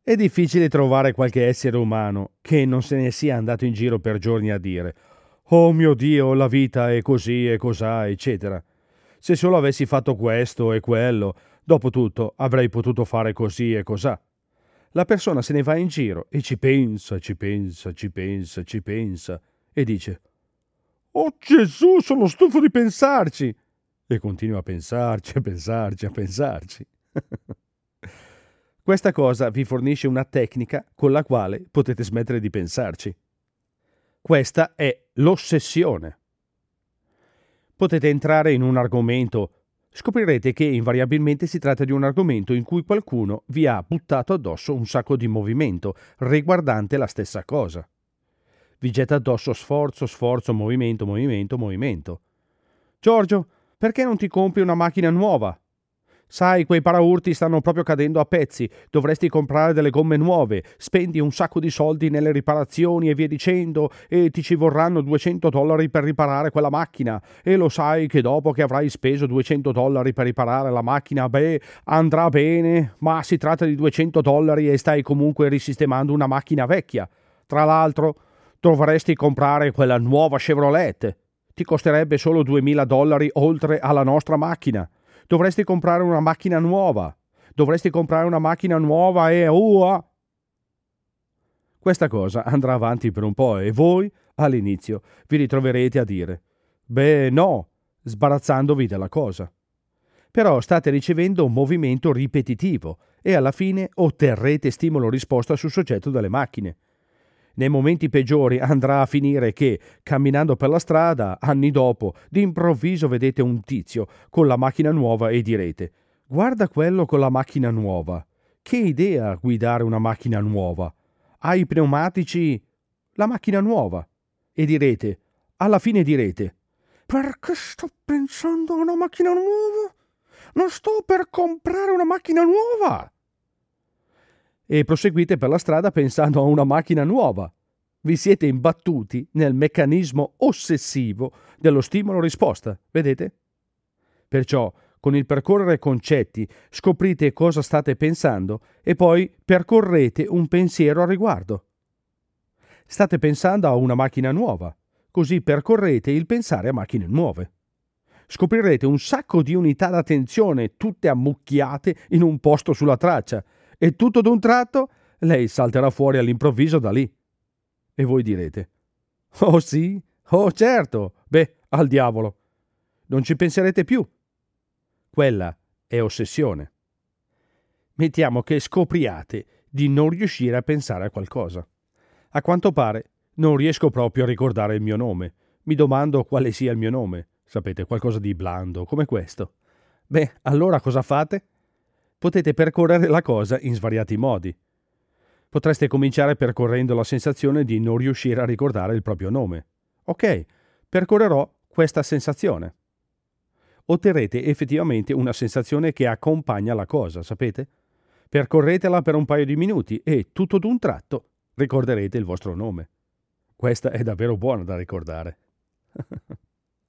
È difficile trovare qualche essere umano che non se ne sia andato in giro per giorni a dire «Oh mio Dio, la vita è così e cosà», eccetera. Se solo avessi fatto questo e quello, dopo tutto avrei potuto fare così e cosà. La persona se ne va in giro e ci pensa, ci pensa, ci pensa, ci pensa e dice «Oh Gesù, sono stufo di pensarci!» e continua a pensarci, a pensarci, a pensarci. Questa cosa vi fornisce una tecnica con la quale potete smettere di pensarci. Questa è l'ossessione. Potete entrare in un argomento, scoprirete che invariabilmente si tratta di un argomento in cui qualcuno vi ha buttato addosso un sacco di movimento riguardante la stessa cosa. Vi getta addosso sforzo, sforzo, movimento, movimento, movimento. Giorgio, perché non ti compri una macchina nuova? Sai, quei paraurti stanno proprio cadendo a pezzi, dovresti comprare delle gomme nuove, spendi un sacco di soldi nelle riparazioni e via dicendo, e ti ci vorranno $200 per riparare quella macchina, e lo sai che dopo che avrai speso $200 per riparare la macchina, andrà bene, ma si tratta di $200 e stai comunque risistemando una macchina vecchia. Tra l'altro, dovresti comprare quella nuova Chevrolet, ti costerebbe solo $2000 oltre alla nostra macchina. Dovresti comprare una macchina nuova. Dovresti comprare una macchina nuova e... Questa cosa andrà avanti per un po' e voi, all'inizio, vi ritroverete a dire «Beh, no», sbarazzandovi della cosa. Però state ricevendo un movimento ripetitivo e alla fine otterrete stimolo-risposta sul soggetto delle macchine. Nei momenti peggiori andrà a finire che, camminando per la strada, anni dopo, d'improvviso vedete un tizio con la macchina nuova e direte «Guarda quello con la macchina nuova! Che idea guidare una macchina nuova! Ha i pneumatici... la macchina nuova!» E direte, alla fine direte «Perché sto pensando a una macchina nuova? Non sto per comprare una macchina nuova!» E proseguite per la strada pensando a una macchina nuova. Vi siete imbattuti nel meccanismo ossessivo dello stimolo-risposta, vedete? Perciò, con il percorrere concetti, scoprite cosa state pensando e poi percorrete un pensiero a riguardo. State pensando a una macchina nuova, così percorrete il pensare a macchine nuove. Scoprirete un sacco di unità d'attenzione tutte ammucchiate in un posto sulla traccia e tutto d'un tratto lei salterà fuori all'improvviso da lì. E voi direte «Oh sì? Oh certo! Beh, al diavolo!» Non ci penserete più. Quella è ossessione. Mettiamo che scopriate di non riuscire a pensare a qualcosa. A quanto pare non riesco proprio a ricordare il mio nome. Mi domando quale sia il mio nome. Sapete, qualcosa di blando, come questo. Beh, allora cosa fate? Potete percorrere la cosa in svariati modi. Potreste cominciare percorrendo la sensazione di non riuscire a ricordare il proprio nome. Ok, percorrerò questa sensazione. Otterrete effettivamente una sensazione che accompagna la cosa, sapete? Percorretela per un paio di minuti e, tutto d'un tratto, ricorderete il vostro nome. Questa è davvero buona da ricordare.